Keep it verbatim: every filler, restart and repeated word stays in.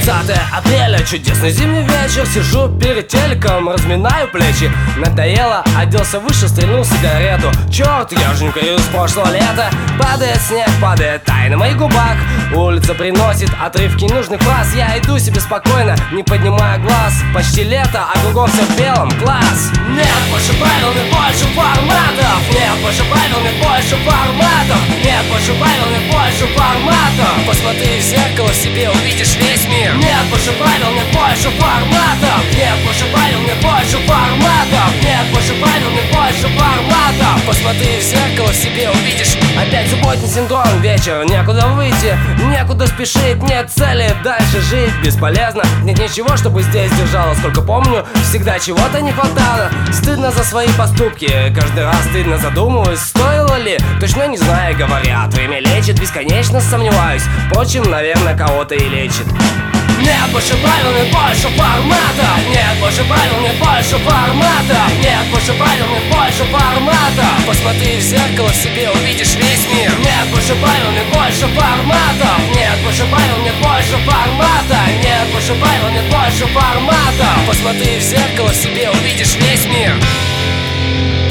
тридцатое апреля, чудесный зимний вечер. Сижу перед телеком, разминаю плечи. Надоело, оделся выше, стрельнул сигарету. Черт, я же не курю с прошлого лета. Падает снег, падает тай на моих губах. Улица приносит отрывки нужных фраз. Я иду себе спокойно, не поднимая глаз. Почти лето, а кругом все в белом, класс. Нет больше правил, нет больше форматов. Нет больше правил, нет больше форматов. Нет больше правил, нет больше форматов. Посмотри в зеркало, себе увидишь весь мир. Нет больше правил, нет больше форматов. Нет больше правил, нет больше форматов. Нет больше правил, нет больше форматов. Посмотри в зеркало, себе увидишь. Опять субботний синдром, вечер, некуда выйти, некуда спешить, нет цели дальше жить бесполезно. Нет ничего, чтобы здесь держало. Сколько помню, всегда чего-то не хватало. Стыдно за свои поступки, каждый раз стыдно задумываюсь, стоило ли. Точно не знаю, говорят, время лечит, бесконечно сомневаюсь. Впрочем, наверное, кого-то и лечит. Нет больше правил, нет больше формата. Нет больше правил, нет больше формата. Нет больше правил, нет больше формата. Посмотри в зеркало, себе увидишь весь мир. Нет больше правил, нет больше формата. Нет больше правил, нет больше формата. Нет больше правил, нет больше формата. Посмотри в зеркало, себе увидишь весь мир.